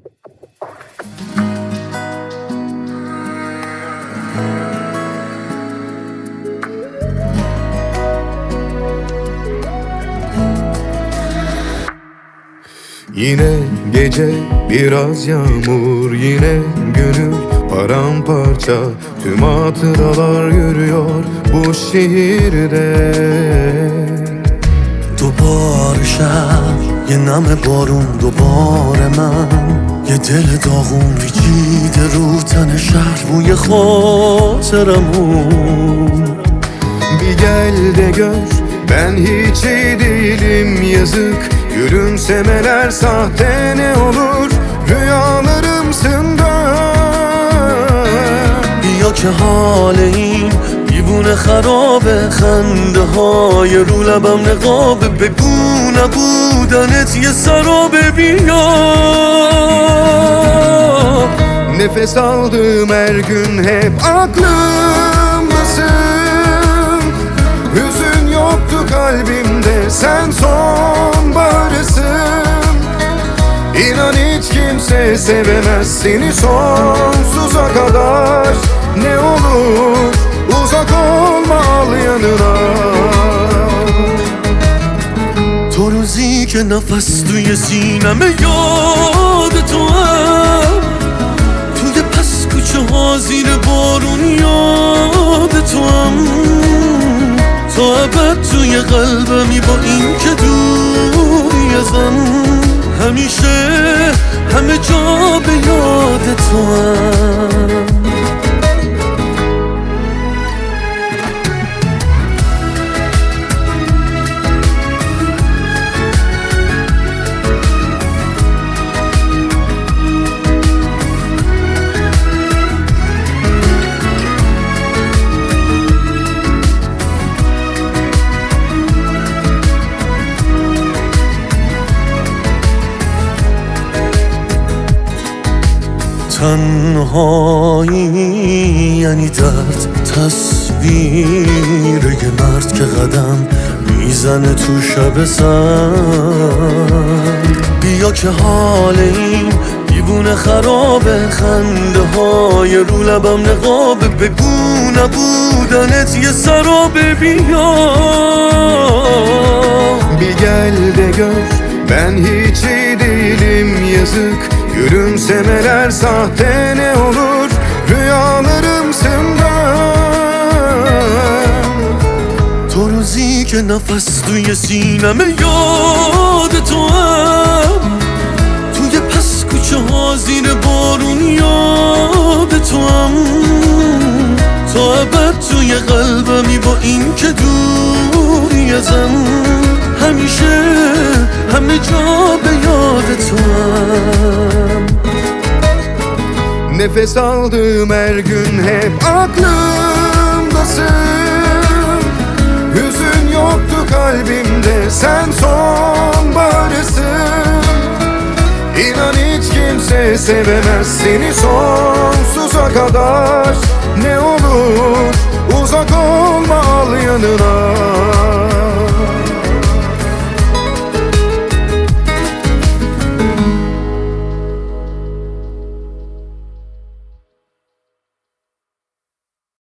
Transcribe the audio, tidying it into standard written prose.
Yine gece biraz yağmur, yine gönül paramparça. Tüm hatıralar yürüyor bu şehirde. دوباره شب یه نم بارون دوباره من یه دل داغون پیچیده رو تن شهر بوی خاطرمون Bir gel de gör ben hiç iyi değilim yazık. Gülümsemeler sahte ne olur rüyalarımsın da. بیا که حال این دیوونه خرابه خنده های رو لبم نقابه بگو نبودنت یه سرابه بیا Nefes aldığım her gün hep aklımdasın. Hüzün yoktu kalbimde, sen sonbaharısın. İnan hiç kimse sevemez seni sonsuza kadar. Ne olur uzak olma, al yanına. تو روزی که نفس توی سینمه یاد تو هم توی پس کوچه ها زیر بارون یاد تو هم تا ابد توی قلبمی با این که دوری ازم همیشه همه جا به یاد تو هم تنهایی یعنی درد تصویر یه مرد که قدم میزنه تو شب سرد بیا که حال این دیوونه خرابه خنده های رو لبم نقابه بگو نبودنت یه سرابه بیا Bir gel de gör ben hiç iyi değilim yazık. Gülümsemeler sahte ne olur rüyalarımsın da. تو روزی که نفس توی سینمه یاد تو هم توی پس کوچه ها زیر بارون یاد تو هم تا ابد توی قلبمی با این که دوری ازم همیشه همه جا به یاد تو هم Nefes aldığım her gün hep aklımdasın. Hüzün yoktu kalbimde, sen sonbaharısın. İnan hiç kimse sevemez seni sonsuza kadar. Ne olur